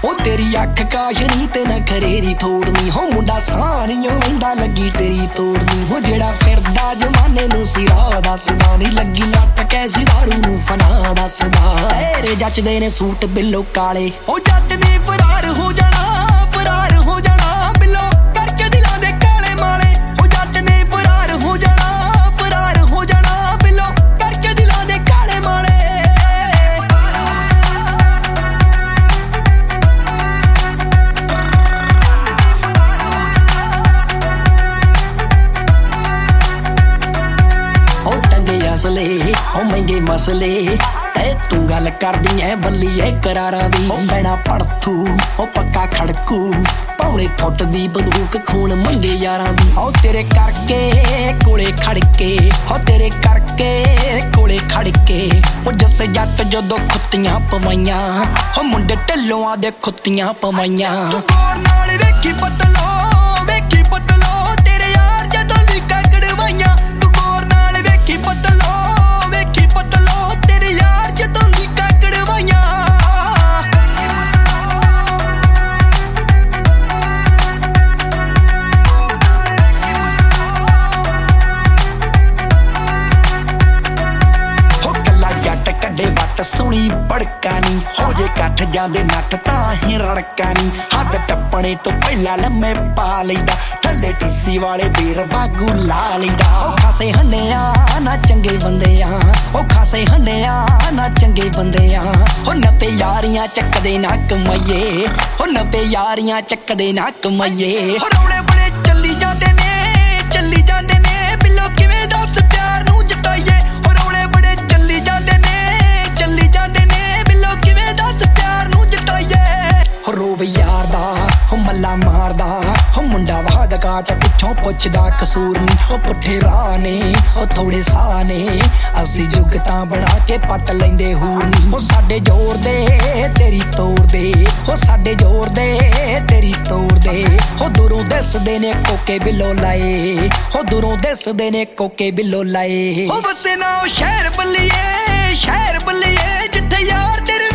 ओ तेरी अख काशनी ते नखरेरी थोड़नी हो मुंडा सारियों वहिंदा लगी तेरी तोड़नी हो जेड़ा फिरदा जमाने नू सिरा दसदा नी लगी लट कैसी दारू नू फना दसदा तेरे जचदे ने सूट बिल्लो काले ओ जट ने फरार हो जाना बिल्लो करके दिलां दे काले माले ओ जट ने फरार हो जाना बिल्लो करके दिलां दे काले माले ओ टंगे असले ओ महंगे मसले तू गल करदी ऐ बल्ली करारा दी ओ बैना पड़थू ओ पक्का खड़कू पौने फुट दी बंदूक खून मंगे यारां दी ओ तेरे करके कोले खड़के ओ तेरे करके कोले खड़के ओ जस्से जट जदों खुत्तियां पवाइयां ओ मुंडे ढिल्लों दे खुत्तियां पवाइयां तू गौर नाल वेखी पतलो तेरे यार जदों लीका कड़वाइयां तू गौर नाल वेखी पतलो तेरे यार जदों लीका कड़वाइयां हो कल्ला जट कड्डे वट सोहनी बड़का नी हो जे कठ जांदे नट तां ही रड़का नी हद टप्पणे तो पहला लम्मे पा लईदा थल्ले टीसी वाले बीर वागू ला लईदा ओ खासे हन्निया ना चंगे बंदे आ ओ खासे हन्निया ना चंगे बंदे आ ओ नपे यारियां चकदे ना कमाइए ओ नपे यारियां चकदे ना कमाइए ओ रौले बड़े चली जांदे ने बिल्लो किवें दस प्यार नू जताइए ओ रौले बड़े चली जांदे ने बिल्लो किवें दस प्यार नू जताइए ओ रोब यार दा ओ मल्ला मारदा ओ मुंडा वाद काट पिछों पुछदा कसूर नी ओ पुठे राह ने ओ थोड़े साह ने असी जुगतां बना के पट लैंदे हूर नी ओ साडे जोर दे तेरी तोड़ दे ओ साडे जोर दे तेरी तोड़ दे ओ दूरों दसदे ने कोके बिल्लो लाए ओ दूरों दसदे ने कोके बिल्लो लाए ओ वसे ना ओ शहर बल्लिए जिथे यार तेरे